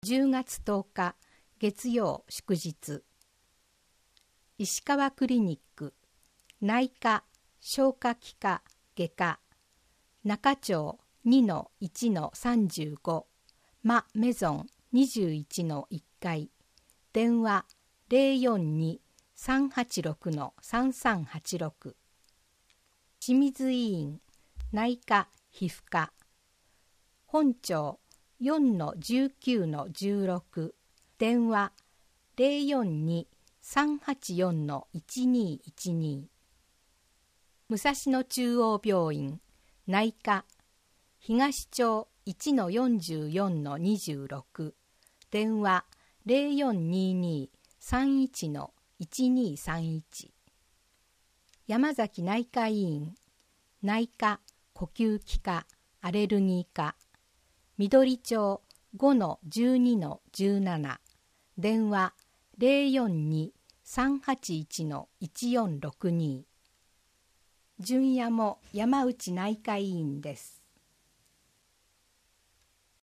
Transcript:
10月10日月曜祝日、石川クリニック内科消化器科外科中町 2-1-35 マメゾン 21-1 階電話 042-386-3386 清水医院内科皮膚科本町 4-19-16 電話 042-384-1212 武蔵野中央病院内科東町 1-44-26 電話 0422-31-1231 山崎内科医院内科呼吸器科アレルギー科緑町 5-12-17 電話 042-381-1462 純也も山内内科医院です。